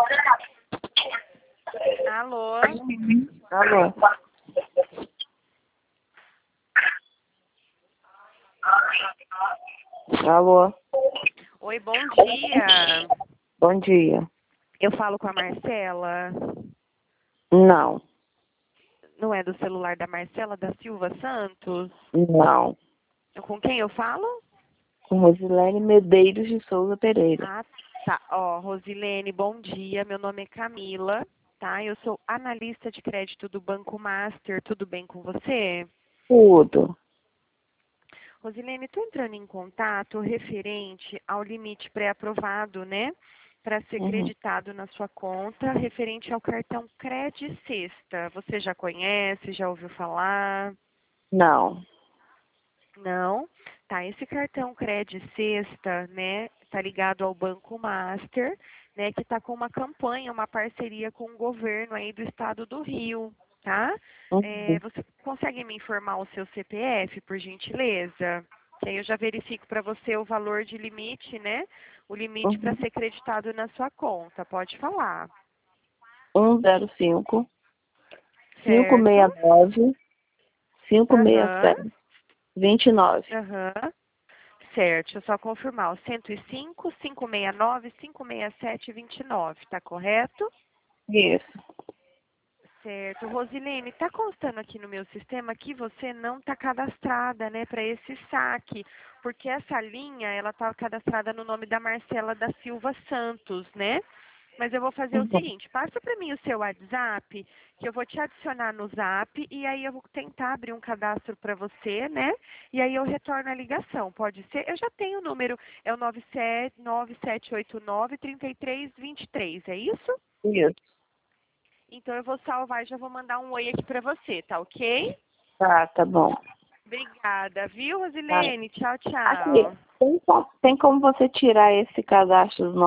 Alô? Alô? Alô? Oi, bom dia. Bom dia. Eu falo com a Marcela. Não, Não é do celular da Marcela da Silva Santos? não. Com quem eu falo? Com Rosilene Medeiros de Souza Pereira. Ah, tá. Ó, Rosilene, bom dia. Meu nome é Camila, tá? Eu sou analista de crédito do Banco Master. Tudo bem com você? Tudo. Rosilene, estou entrando em contato referente ao limite pré-aprovado, né? Para ser Uhum. creditado na sua conta, referente ao cartão Cred Sexta. Você já conhece, já ouviu falar? Não. Não? Tá, esse cartão Cred Sexta, né, tá ligado ao Banco Master, né, que tá com uma campanha, uma parceria com o governo aí do estado do Rio, tá? Uhum. Você consegue me informar o seu CPF, por gentileza? Que aí eu já verifico para você o valor de limite, né? O limite para Uhum. ser creditado na sua conta. Pode falar. 105 Certo? 569 Aham, 567 29. aham. Certo, deixa eu só confirmar. O 105, 569, 567, 29, tá correto? Isso. Certo. Rosilene, tá constando aqui no meu sistema que você não tá cadastrada, né, para esse saque, porque essa linha, ela tá cadastrada no nome da Marcela da Silva Santos, né? Mas eu vou fazer o Uhum. seguinte, passa para mim o seu WhatsApp, que eu vou te adicionar no Zap, e aí eu vou tentar abrir um cadastro para você, né? E aí eu retorno a ligação, pode ser? Eu já tenho o número, é o 9789-3323, é isso? Isso. Então eu vou salvar e já vou mandar um oi aqui para você, tá ok? Tá bom. Obrigada, viu, Tá. Rosilene? Tchau, Aqui, tchau. tem como você tirar esse cadastro